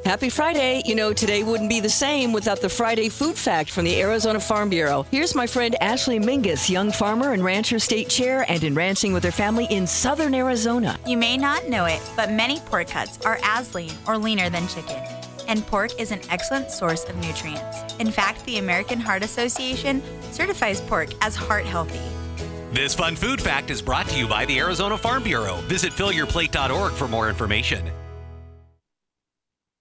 Happy Friday. You know, today wouldn't be the same without the Friday Food Fact from the Arizona Farm Bureau. Here's my friend Ashley Mingus, young farmer and rancher state chair and in ranching with her family in southern Arizona. You may not know it, but many pork cuts are as lean or leaner than chicken. And pork is an excellent source of nutrients. In fact, the American Heart Association certifies pork as heart healthy. This fun food fact is brought to you by the Arizona Farm Bureau. Visit fillyourplate.org for more information.